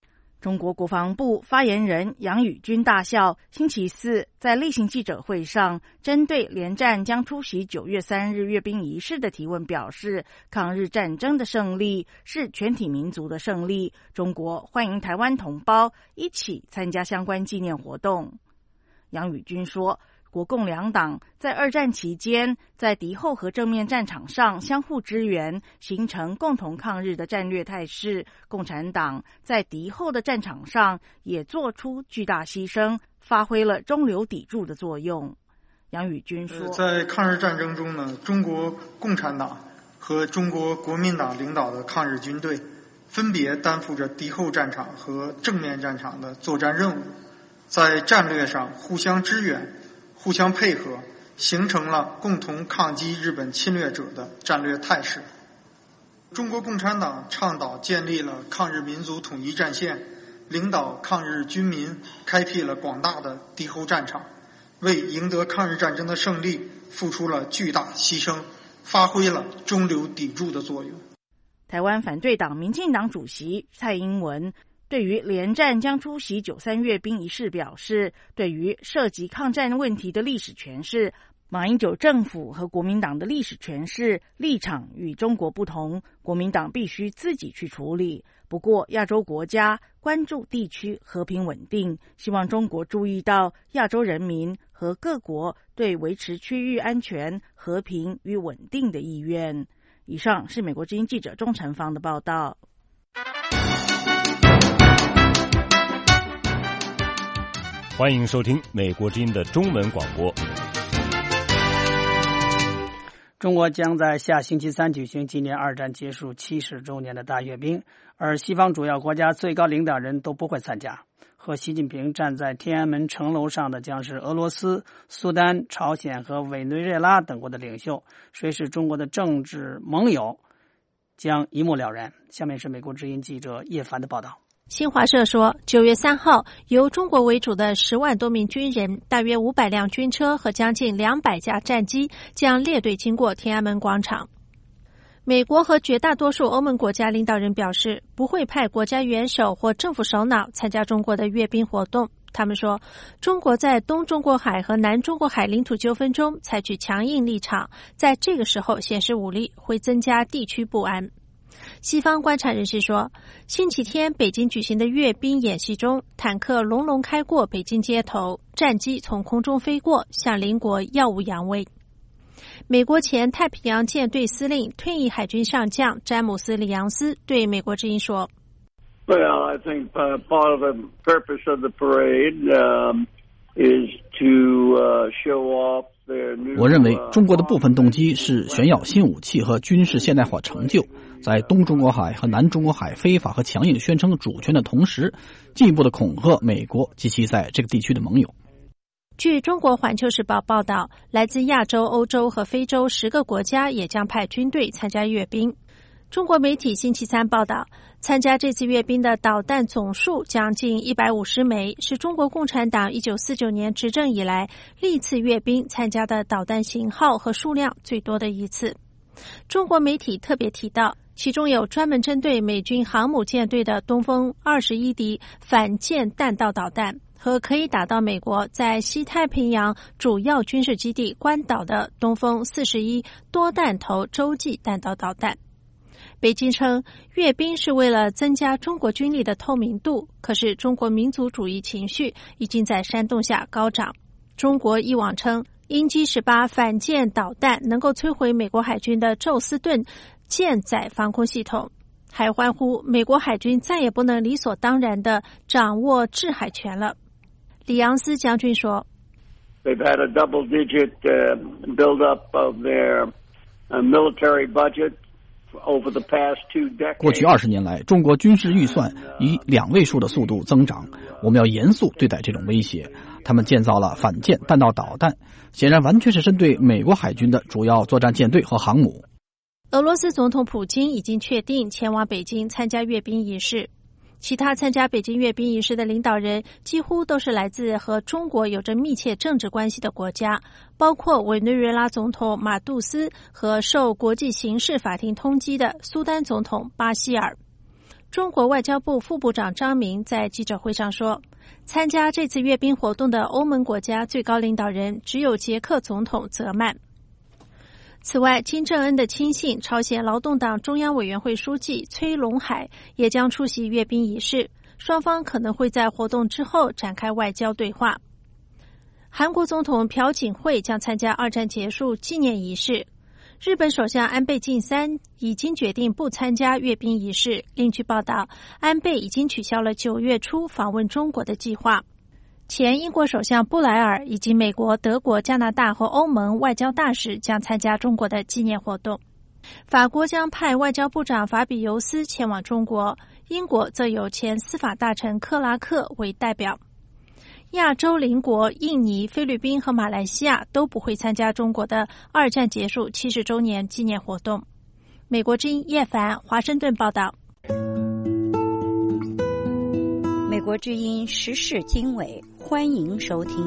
中国国防部发言人杨宇军大校星期四在例行记者会上，针对连战将出席九月三日阅兵仪式的提问表示，抗日战争的胜利是全体民族的胜利，中国欢迎台湾同胞一起参加相关纪念活动。杨宇军说，国共两党在二战期间在敌后和正面战场上相互支援，形成共同抗日的战略态势。共产党在敌后的战场上也做出巨大牺牲，发挥了中流砥柱的作用。杨宇军说， 在抗日战争中呢，中国共产党和中国国民党领导的抗日军队分别担负着敌后战场和正面战场的作战任务，在战略上互相支援互相配合，形成了共同抗击日本侵略者的战略态势。中国共产党倡导建立了抗日民族统一战线，领导抗日军民开辟了广大的敌后战场，为赢得抗日战争的胜利付出了巨大牺牲，发挥了中流砥柱的作用。 台湾反对党民进党主席蔡英文对于连战将出席九三阅兵仪式表示，对于涉及抗战问题的历史诠释，马英九政府和国民党的历史诠释立场与中国不同，国民党必须自己去处理。不过亚洲国家关注地区和平稳定，希望中国注意到亚洲人民和各国对维持区域安全、和平与稳定的意愿。以上是美国之音记者钟成芳的报道。 欢迎收听美国之音的中文广播。 中国将在下星期三举行纪念二战结束七十周年的大阅兵，而西方主要国家最高领导人都不会参加。和习近平站在天安门城楼上的将是俄罗斯、苏丹、朝鲜和委内瑞拉等国的领袖，谁是中国的政治盟友将一目了然。下面是美国之音记者叶凡的报道。 新华社说，九月三号，由中国为主的十万多名军人、大约五百辆军车和将近两百架战机将列队经过天安门广场。美国和绝大多数欧盟国家领导人表示，不会派国家元首或政府首脑参加中国的阅兵活动。他们说，中国在东中国海和南中国海领土纠纷中采取强硬立场，在这个时候显示武力会增加地区不安。西方观察人士说，星期天北京举行的阅兵演习中，坦克隆隆开过北京街头，战机从空中飞过，向邻国耀武扬威。美国前太平洋舰队司令、退役海军上将詹姆斯·里昂斯对美国之音说 Well, I think uh, part of the purpose of the parade um, is to uh, show off their new... 我认为中国的部分动机是炫耀新武器和军事现代化成就，在东中国海和南中国海非法和强硬宣称主权的同时，进一步的恐吓美国及其在这个地区的盟友。 据中国环球时报报道，来自亚洲、欧洲和非洲十个国家也将派军队参加阅兵。中国媒体星期三报道，参加这次阅兵的导弹总数将近一百五十枚，是中国共产党一九四九年执政以来历次阅兵参加的导弹型号和数量最多的一次。中国媒体特别提到，其中有专门针对美军航母舰队的东风二十一 D 反舰弹道导弹和可以打到美国在西太平洋主要军事基地关岛的东风四十一多弹头洲际弹道导弹。北京称阅兵是为了增加中国军力的透明度，可是中国民族主义情绪已经在煽动下高涨。中国以往称鹰击十八反舰导弹能够摧毁美国海军的宙斯盾舰载防空系统，还欢呼美国海军再也不能理所当然地掌握制海权了。里昂斯将军说 They've had a double-digit uh, build-up of their uh, military budget over the past two decades. 过去二十年来，中国军事预算以两位数的速度增长，我们要严肃对待这种威胁。他们建造了反舰弹道导弹，显然完全是针对美国海军的主要作战舰队和航母。 俄罗斯总统普京已经确定前往北京参加阅兵仪式。其他参加北京阅兵仪式的领导人几乎都是来自和中国有着密切政治关系的国家，包括委内瑞拉总统马杜斯和受国际刑事法庭通缉的苏丹总统巴希尔。 中国外交部副部长张明在记者会上说，参加这次阅兵活动的欧盟国家最高领导人只有捷克总统泽曼。此外，金正恩的亲信朝鲜劳动党中央委员会书记崔龙海也将出席阅兵仪式，双方可能会在活动之后展开外交对话。韩国总统朴槿惠将参加二战结束纪念仪式。日本首相安倍晋三已经决定不参加阅兵仪式。另据报道，安倍已经取消了九月初访问中国的计划。前英国首相布莱尔以及美国、德国、加拿大和欧盟外交大使将参加中国的纪念活动。法国将派外交部长法比尤斯前往中国，英国则有前司法大臣克拉克为代表。亚洲邻国印尼、菲律宾和马来西亚都不会参加中国的二战结束七十周年纪念活动。美国之音叶凡华盛顿报道。 美国之音时事经纬，欢迎收听。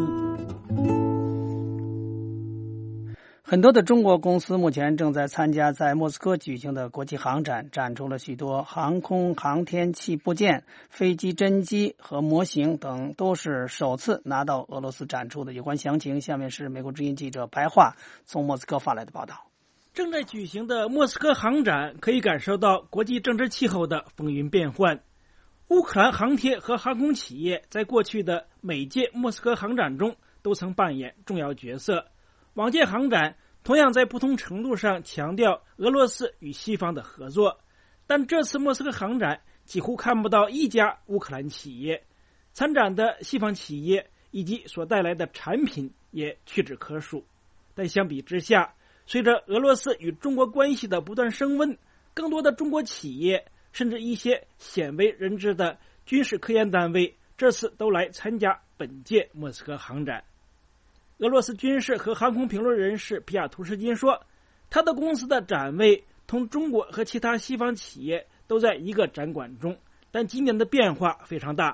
很多的中国公司目前正在参加在莫斯科举行的国际航展，展出了许多航空航天器部件、飞机真机和模型等，都是首次拿到俄罗斯展出的。有关详情，下面是美国之音记者白桦从莫斯科发来的报道。 正在举行的莫斯科航展可以感受到国际政治气候的风云变幻。乌克兰航天和航空企业在过去的每届莫斯科航展中都曾扮演重要角色。往届航展同样在不同程度上强调俄罗斯与西方的合作，但这次莫斯科航展几乎看不到一家乌克兰企业，参展的西方企业以及所带来的产品也屈指可数。但相比之下，随着俄罗斯与中国关系的不断升温，更多的中国企业甚至一些鲜为人知的军事科研单位这次都来参加本届莫斯科航展。俄罗斯军事和航空评论人士皮亚图什金说，他的公司的展位同中国和其他西方企业都在一个展馆中，但今年的变化非常大。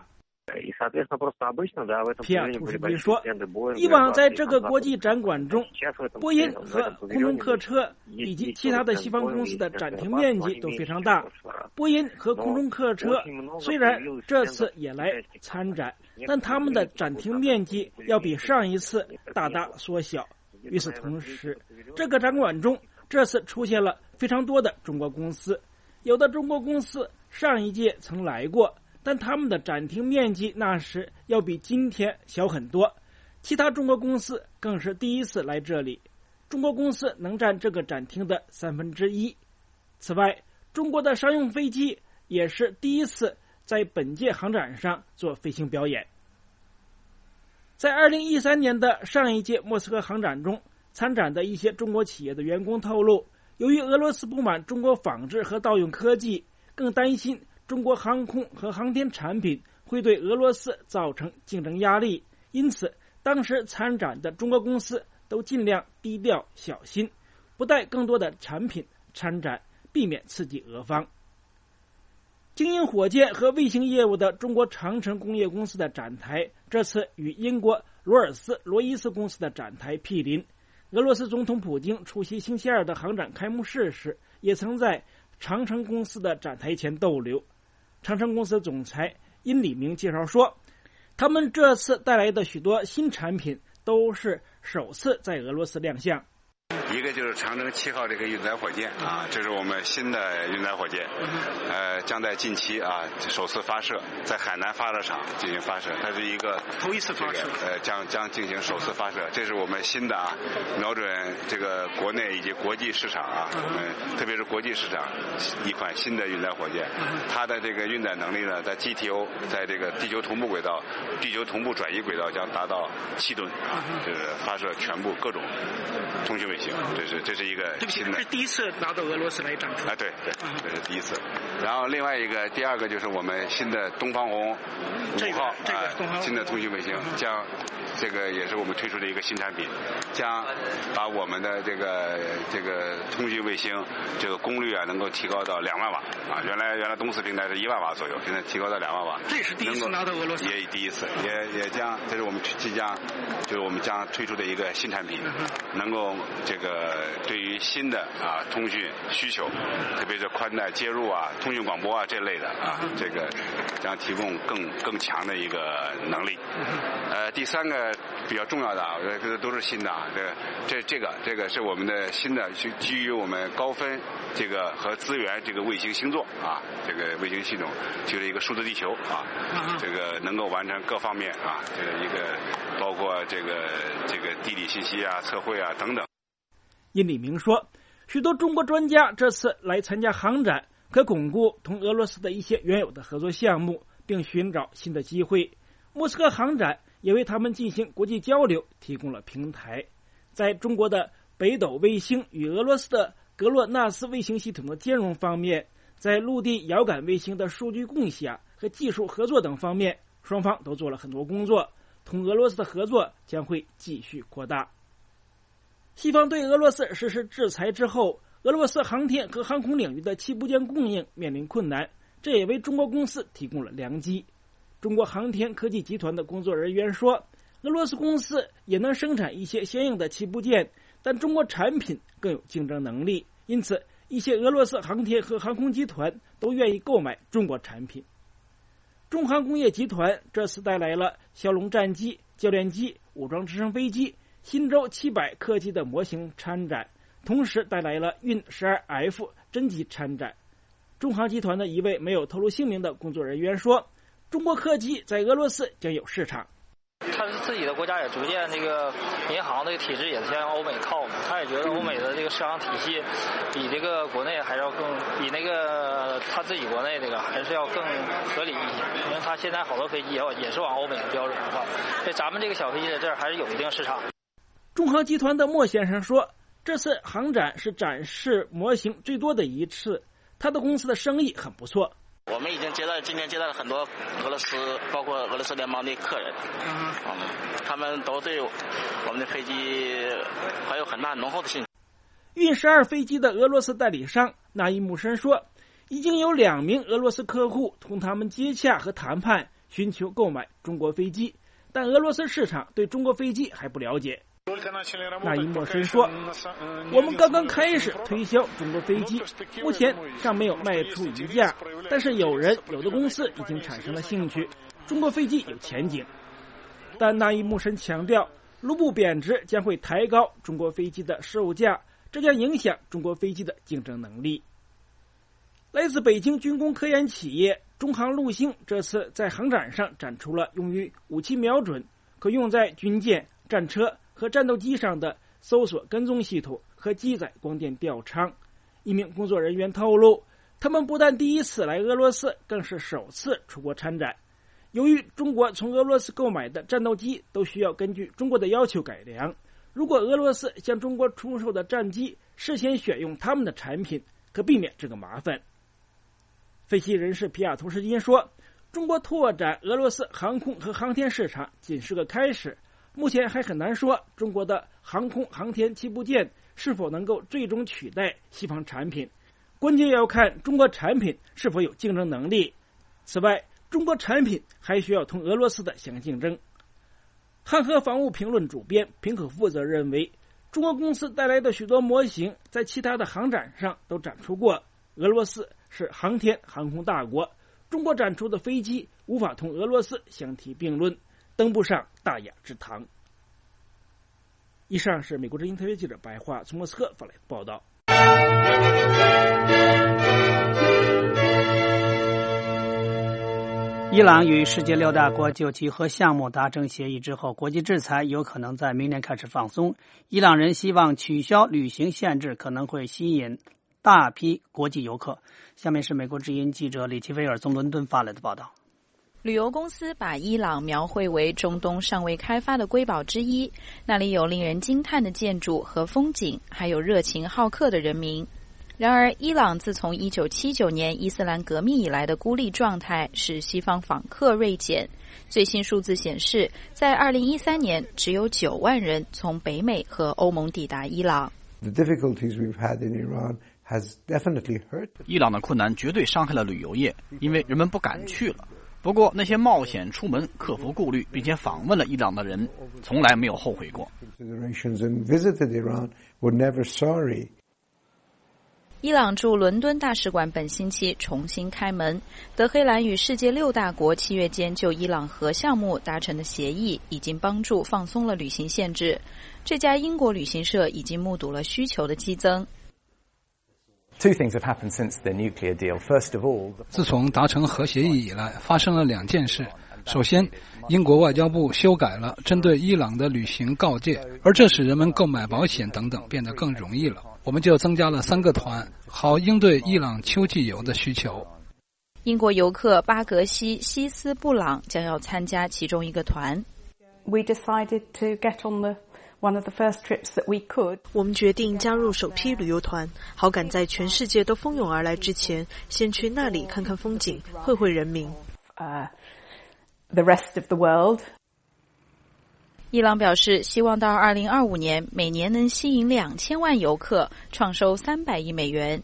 皮亚图什金说，以往在这个国际展馆中，波音和空中客车以及其他的西方公司的展厅面积都非常大。波音和空中客车虽然这次也来参展，但他们的展厅面积要比上一次大大缩小。与此同时，这个展馆中这次出现了非常多的中国公司，有的中国公司上一届曾来过，但他们的展厅面积那时要比今天小很多。其他中国公司更是第一次来这里，中国公司能占这个展厅的三分之一。此外，中国的商用飞机也是第一次在本届航展上做飞行表演。在二零一三年的上一届莫斯科航展中，参展的一些中国企业的员工透露，由于俄罗斯不满中国仿制和盗用科技，更担心中国航空和航天产品会对俄罗斯造成竞争压力，因此当时参展的中国公司都尽量低调小心，不带更多的产品参展，避免刺激俄方。经营火箭和卫星业务的中国长城工业公司的展台这次与英国罗尔斯罗伊斯公司的展台毗邻。俄罗斯总统普京出席星期二的航展开幕式时，也曾在长城公司的展台前逗留。长城公司总裁殷礼明介绍说，他们这次带来的许多新产品都是首次在俄罗斯亮相。 一个就是长征七号这个运载火箭啊，这是我们新的运载火箭，呃，将在近期啊首次发射，在海南发射场进行发射，它是一个头一次发射， 呃，将将进行首次发射，这是我们新的啊，瞄准这个国内以及国际市场啊，我们特别是国际市场一款新的运载火箭，它的这个运载能力呢，在 G T O 在这个地球同步轨道、地球同步转移轨道将达到七吨啊，就是发射全部各种通讯卫星。这是这是一个新的， 这是第一次拿到俄罗斯来展出啊，对对，这是第一次。然后另外一个，第二个就是我们新的东方红五号啊，新的通讯卫星将这个也是我们推出的一个新产品，将把我们的这个这个通讯卫星这个功率啊能够提高到两万瓦啊，原来原来东四平台是一万瓦左右，现在提高到两万瓦。 这是第一次拿到俄罗斯， 也第一次，也也将这是我们即将就是我们将推出的一个新产品，能够这个对于新的啊通讯需求，特别是宽带接入啊、通讯广播啊这类的啊，这个将提供更更强的一个能力。呃，第三个比较重要的啊，我觉得这都是新的啊，这个这这个这个是我们的新的基于我们高分这个和资源这个卫星星座啊，这个卫星系统就是一个数字地球啊，这个能够完成各方面啊，这个一个包括这个这个地理信息啊、测绘啊等等。 殷立明说，许多中国专家这次来参加航展，可巩固同俄罗斯的一些原有的合作项目，并寻找新的机会。莫斯科航展也为他们进行国际交流提供了平台。在中国的北斗卫星与俄罗斯的格洛纳斯卫星系统的兼容方面，在陆地遥感卫星的数据共享和技术合作等方面，双方都做了很多工作，同俄罗斯的合作将会继续扩大。西方对俄罗斯实施制裁之后，俄罗斯航天和航空领域的器部件供应面临困难，这也为中国公司提供了良机。中国航天科技集团的工作人员说，俄罗斯公司也能生产一些相应的器部件，但中国产品更有竞争能力，因此一些俄罗斯航天和航空集团都愿意购买中国产品。中航工业集团这次带来了枭龙战机、教练机、武装直升飞机、新舟七百客机的模型参展，同时带来了运 十二 F 真机参展。中航集团的一位没有透露姓名的工作人员说，中国客机在俄罗斯将有市场。 他自己的国家也逐渐这个民航这个体制也向欧美靠嘛，他也觉得欧美的这个市场体系比这个国内还是要更比那个他自己国内这个还是要更合理一些，因为他现在好多飞机也也是往欧美的标准化，所以咱们这个小飞机在这儿还是有一定市场。 中航集团的莫先生说，这次航展是展示模型最多的一次，他的公司的生意很不错。 我们已经接待，今天接待了很多俄罗斯，包括俄罗斯联邦的客人，嗯，嗯他们都对我们的飞机还有很大浓厚的信心。 运十二飞机的俄罗斯代理商纳伊姆申说，已经有两名俄罗斯客户同他们接洽和谈判，寻求购买中国飞机，但俄罗斯市场对中国飞机还不了解。纳伊莫申说，我们刚刚开始推销中国飞机，目前尚没有卖出一架，但是有人有的公司已经产生了兴趣，中国飞机有前景。但纳伊莫申强调，卢布贬值将会抬高中国飞机的售价，这将影响中国飞机的竞争能力。来自北京军工科研企业中航陆星这次在航展上展出了用于武器瞄准、可用在军舰、战车和战斗机上的搜索跟踪系统和机载光电吊舱。一名工作人员透露，他们不但第一次来俄罗斯，更是首次出国参展。由于中国从俄罗斯购买的战斗机都需要根据中国的要求改良，如果俄罗斯向中国出售的战机事先选用他们的产品，可避免这个麻烦。分析人士皮亚图什金说，中国拓展俄罗斯航空和航天市场仅是个开始，目前还很难说中国的航空航天器部件是否能够最终取代西方产品，关键要看中国产品是否有竞争能力。此外，中国产品还需要同俄罗斯的相竞争。汉和防务评论主编平可负责认为，中国公司带来的许多模型在其他的航展上都展出过，俄罗斯是航天航空大国，中国展出的飞机无法同俄罗斯相提并论，登不上大雅之堂。以上是美国之音特约记者白桦从莫斯科发来的报道。 伊朗与世界六大国就其核项目达成协议之后，国际制裁有可能在明年开始放松。伊朗人希望取消旅行限制，可能会吸引大批国际游客。下面是美国之音记者李奇菲尔从伦敦发来的报道。 旅游公司把伊朗描绘为中东尚未开发的瑰宝之一，那里有令人惊叹的建筑和风景，还有热情好客的人民。 然而，伊朗自从一九七九年伊斯兰革命以来的孤立状态使西方访客锐减。最新数字显示，在二零一三年，只有九万人从北美和欧盟抵达伊朗。 The difficulties we've had in Iran has definitely hurt. 伊朗的困难绝对伤害了旅游业，因为人们不敢去了。不过，那些冒险出门、克服顾虑并且访问了伊朗的人，从来没有后悔过。 伊朗驻伦敦大使馆本星期重新开门。德黑兰与世界六大国七月间就伊朗核项目达成的协议，已经帮助放松了旅行限制。这家英国旅行社已经目睹了需求的激增。 Two things have happened since the nuclear deal. First of all, 自从达成核协议以来，发生了两件事。首先，英国外交部修改了针对伊朗的旅行告诫，而这使人们购买保险等等变得更容易了。我们就增加了三个团，好应对伊朗秋季游的需求。 英国游客巴格西·西斯布朗将要参加其中一个团。 We decided to get on the one of the first trips that we could. 我们决定加入首批旅游团，好赶在全世界都蜂拥而来之前，先去那里看看风景，会会人民。 Uh, the rest of the world. 伊朗表示，希望到二零二五年每年能吸引两千万游客，创收三百亿美元。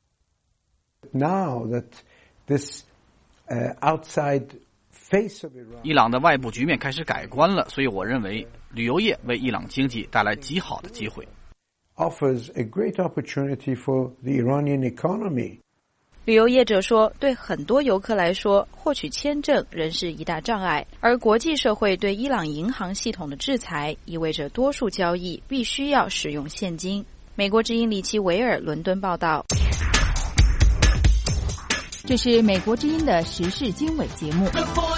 Now that this uh, outside face of Iran， 伊朗的外部局面开始改观了，所以我认为旅游业为伊朗经济带来极好的机会。 Offers a great opportunity for the Iranian economy. 旅游业者说，对很多游客来说，获取签证仍是一大障碍，而国际社会对伊朗银行系统的制裁，意味着多数交易必须要使用现金。美国之音李奇维尔伦敦报道。 这是美国之音的时事经纬节目。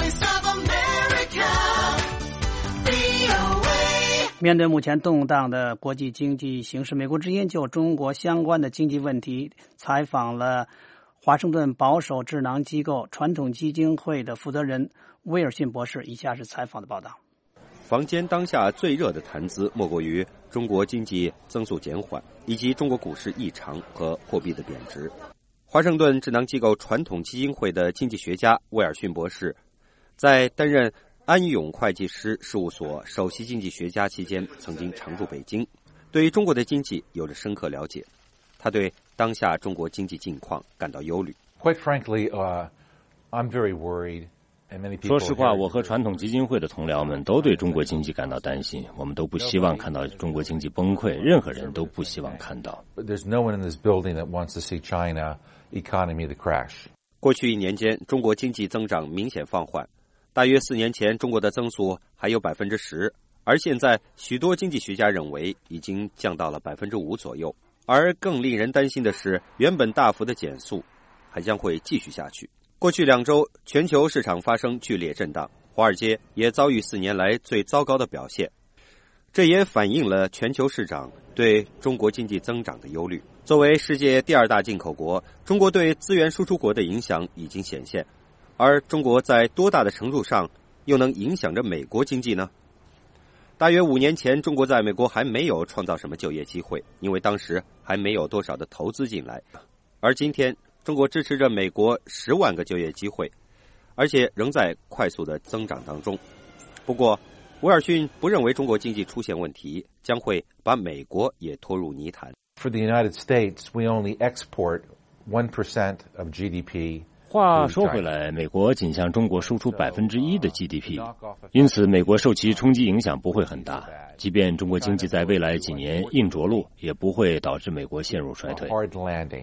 面对目前动荡的国际经济形势，美国之音就中国相关的经济问题采访了华盛顿保守智囊机构传统基金会的负责人威尔逊博士。以下是采访的报道。 坊间当下最热的谈资莫过于中国经济增速减缓，以及中国股市异常和货币的贬值。华盛顿智囊机构传统基金会的经济学家威尔逊博士在担任安永会计师事务所首席经济学家期间，曾经常驻北京，对中国的经济有着深刻了解。他对当下中国经济境况感到忧虑。 Quite frankly, uh, I'm very worried. 说实话，我和传统基金会的同僚们都对中国经济感到担心，我们都不希望看到中国经济崩溃，任何人都不希望看到。 There's no one in this building that wants to see China economy the crash. 过去一年间，中国经济增长明显放缓，大约四年前中国的增速还有百分之十，而现在许多经济学家认为已经降到了百分之五左右。而更令人担心的是，原本大幅的减速还将会继续下去。过去两周，全球市场发生剧烈震荡，华尔街也遭遇四年来最糟糕的表现。这也反映了全球市场对中国经济增长的忧虑。作为世界第二大进口国，中国对资源输出国的影响已经显现。而中国在多大的程度上又能影响着美国经济呢？大约五年前，中国在美国还没有创造什么就业机会，因为当时还没有多少的投资进来。而今天，中国支持着美国十万个就业机会，而且仍在快速的增长当中。不过，威尔逊不认为中国经济出现问题将会把美国也拖入泥潭。 For the United States, we only export one percent of G D P. 话说回来，美国仅向中国输出百分之一的 G D P， 因此美国受其冲击影响不会很大。即便中国经济在未来几年硬着陆，也不会导致美国陷入衰退。 Hard landing,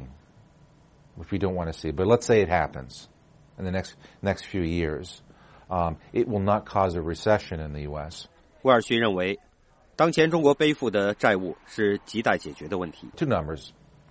which we don't want to see, but let's say it happens in the next next few years, um, it will not cause a recession in the U S. 威尔逊认为，当前中国背负的债务是亟待解决的问题。 Two numbers.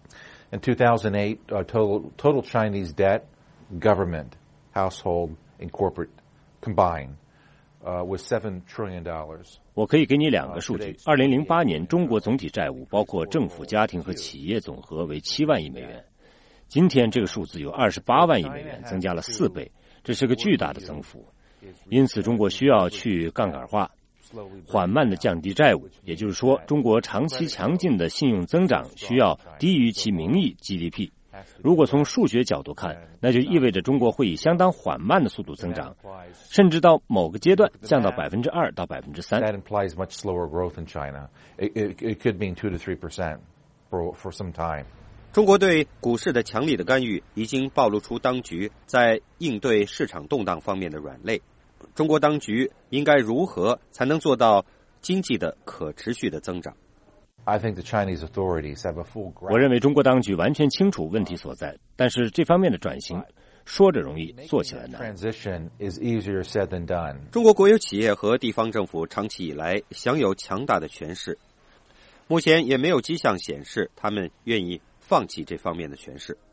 In two thousand eight, uh, total total Chinese debt.Government, household, and corporate combined uh, was seven trillion dollars. 我可以给你两个数据。二零零八年，中国总体债务包括政府、家庭和企业总和为七万亿美元。今天这个数字有二十八万亿美元，增加了四倍，这是个巨大的增幅。因此，中国需要去杠杆化。 缓慢地降低债务，也就是说，中国长期强劲的信用增长需要低于其名义 G D P。如果从数学角度看，那就意味着中国会以相当缓慢的速度增长，甚至到某个阶段降到百分之二到百分之三。 That implies much slower growth in China. It, it, it could mean two to three percent for for some time. 中国对股市的强力的干预，已经暴露出当局在应对市场动荡方面的软肋。中国当局应该如何才能做到经济的可持续的增长？ I think the Chinese authorities have a full grasp. 我认为中国当局完全清楚问题所在，但是这方面的转型说着容易，做起来难。 Transition is easier said than done. 中国国有企业和地方政府长期以来享有强大的权势，目前也没有迹象显示他们愿意放弃这方面的权势。